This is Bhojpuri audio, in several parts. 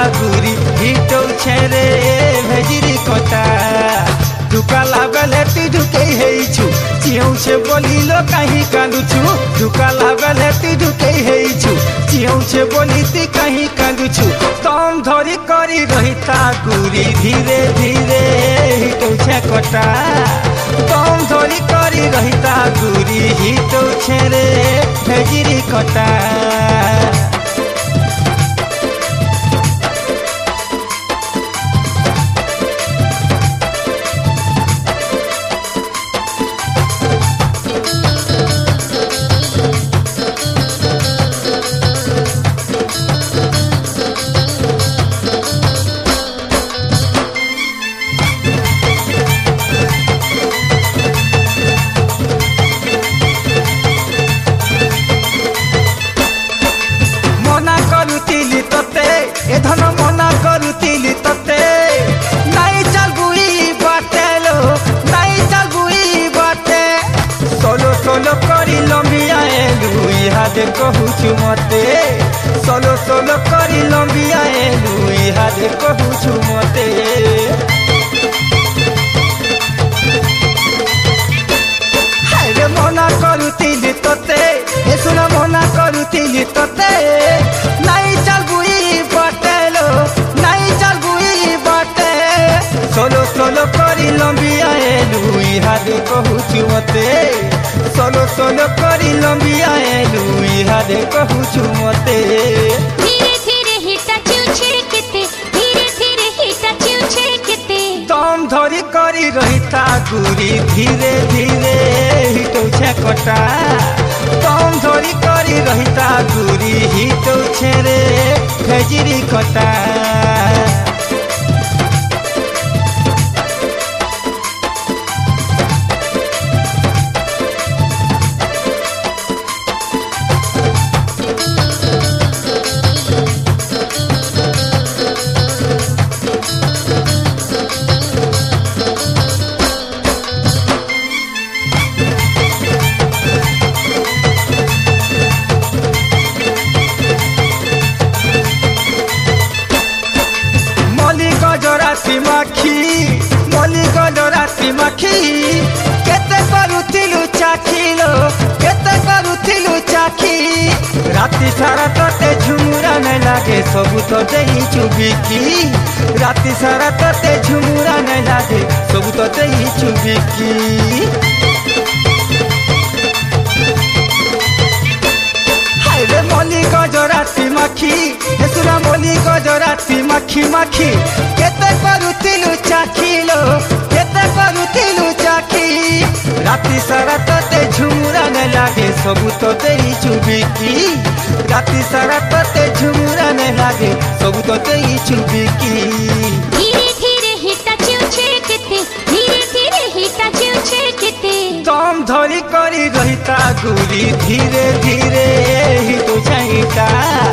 गुरी हिटौ छेरे भेजिरी कटा ढुकाला बेले ती ढुके हेइछु चियौ छे बोलिलो काहे कांदुछु ढुकाला बेले ती ढुके हेइछु चियौ छे बोली ती काहे कांदुछु तम धरी करी रहिता गुरी धीरे धीरे हिटौ छे कटा तम धरी करी रहिता गुरी हिटौ छेरे भेजिरी कटा ए धन मना करुतिली तते नाई चल गुई बाटे लो नाई चल गुई बाटे सोलो सोलो करी लंबिया लुई हादे कहूछु मते सोलो सोलो करी लंबिया लुई हादे कहूछु मते हाय मना करुतिली तते ए सुना मना करुतिली तते नाई चल गुई सोलो सोलो करी लंबिया लुई हादे कहूछु मते सोलो सोलो करी लंबिया लुई हादे कहूछु मते धीरे धीरे हिटा चिउछे केते धीरे धीरे हिटा चिउछे केते तम धरी करी रहिता गुरी धीरे धीरे हिटौ छे कटा तम धरी करी रहिता गुरी हिटौ छेरे भेजिरी कटा मली गजराती माखी केते करुथिलु चाखिलो केते करुथिलु चाखी राति सारा तते झुमुरा नै लागे सबु तो देही चुबिकी राति सारा तते झुमुरा नै लागे सबु तो देही चुबिकी हाय मली गजराती माखी ए सुना मली गजराती माखी माखी केते करुथिलु चाखिलो केते करुथिलु चाखी राति सारा तते झुमुरा नै लागे सबु तो देही चुबिकी राति सारा तते झुमुरा नै लागे सबु तो देही चुबिकी धीरे धीरे हिटा चिउछे केते धीरे धीरे हिटा चिउछे केते तम धरी करी रहिता गुरी धीरे धीरे हिटौ छेटा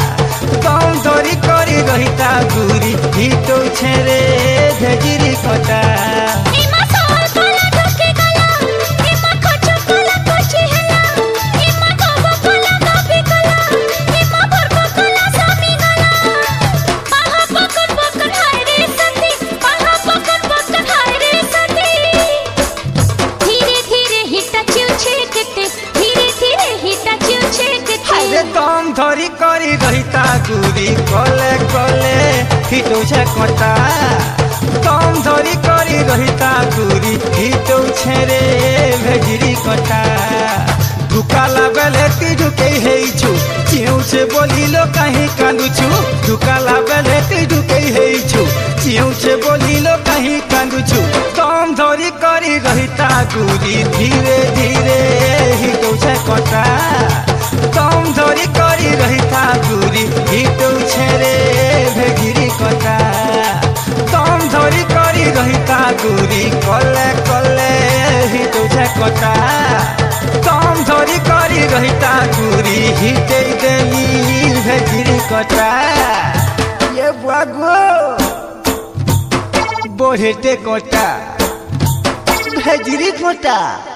तम धरी करी रहिता गुरी हिटौ छेरे भेजिरी कटा एमा सोल कला ढुके गला एमा खचो कला खची हला एमा गबो कला गबी कला एमा बरको कला सामी गला पाहा पकन पकन हाय रे सती पाहा पकन पकन हाय रे सती धीरे धीरे हिटा चिउछे केते धीरे धीरे हिटा चिउछे केते हाय तम धरी करी रहिता गुरी कले कले हिटौ छे कटा तम धरी करी रहिता गुरी हिटौ छेरे भेजिरी कटा ढुकाला बेले ती ढुके हेइछु चियौ छे बोलिलो काहे कांदुछु ढुकाला बेले ती ढुके हेइछु चियौ छे बोलिलो काहे कांदुछु तम धरी करी रहिता गुरी धीरे धीरे हिटौ छे कटा तम धरी करी रहिता गुरी हिटौ छेरे भेजिरी कटा तम धरी करी रहिता गुरी कले कले हिटौ छे कटा तम धरी करी रहिता गुरी हिटै देली भेजिरी कटा ये बुआगो बोहेटे कटा भेजिरी कटा।